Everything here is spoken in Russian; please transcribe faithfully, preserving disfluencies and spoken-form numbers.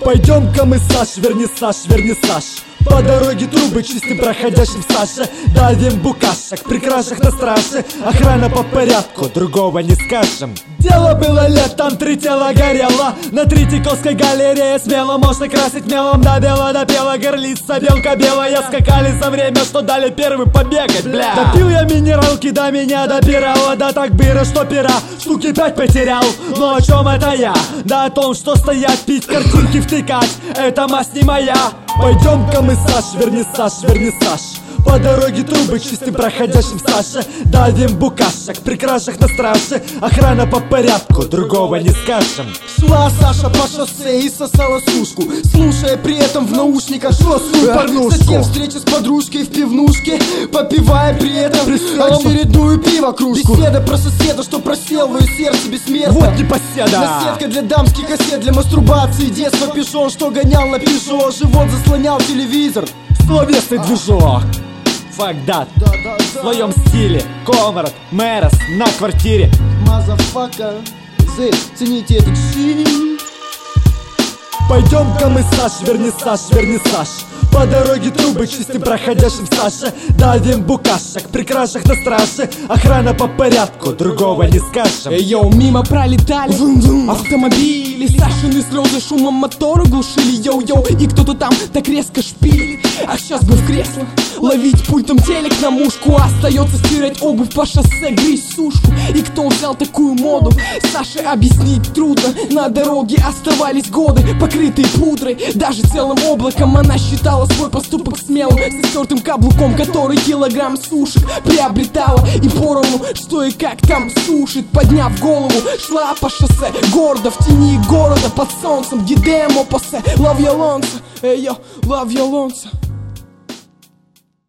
Пойдем-ка мы, Саш, вернисаж, вернисаж. По дороге трубы чистым проходящим Саше давим букашек, при кражах на страже. Охрана по порядку, другого не скажем. Дело было летом, три тела горело на Третьяковской галерее. Смело можно красить мелом, до бело допела горлица, белка белая. Скакали за время, что дали первый побегать, бля. Допил я минералки, до меня допирало. Да так быро, что пера штуки пять потерял. Но о чем это я? Да о том, что стоять, пить, картинки втыкать, это масть не моя. Пойдем-ка мы, Саш, вернисаж, вернисаж. По дороге трубы чистым проходящим Саше давим букашек, при кражах на страже. Охрана по порядку, другого не скажем. Шла Саша по шоссе и сосала сушку, слушая при этом в наушниках жесткую порнушку. Затем встреча с подружкой в пивнушке, попивая при этом очередную пиво-кружку. Беседа про соседа, что просел в ее сердце бессмертно. Вот непоседа. Наседка для дамских кассет, для мастурбации. Детство пижон, что гонял на пижо. Живот заслонял телевизор. Словесный движок. Fuck that. В своем стиле Комарат, Мэрос на квартире. Мазафака, Зэ, цените этот щит. Пойдем-ка мы, Саш, вернисаж, вернисаж. По дороге трубы чистым проходящим Саше давим букашек, при кражах на страже. Охрана по порядку, другого не скажем. Эй, йоу, мимо пролетали автомобили, Сашины слезы шумом мотора глушили. Йоу-йоу, и кто-то там так резко шпилит. А сейчас бы в кресло ловить пультом телек на мушку. Остается стирать обувь по шоссе, грызть сушку. И кто взял такую моду, Саше объяснить трудно. На дороге оставались годы, покрытые пудрой. Даже целым облаком она считала свой поступок смелым, с истертым каблуком, который килограмм сушек приобретала. И поровну, что и как там сушит. Подняв голову, шла по шоссе, гордо в тени города, под солнцем, гидемо посе. Love your Lonza, эй, yo, love your Lonza.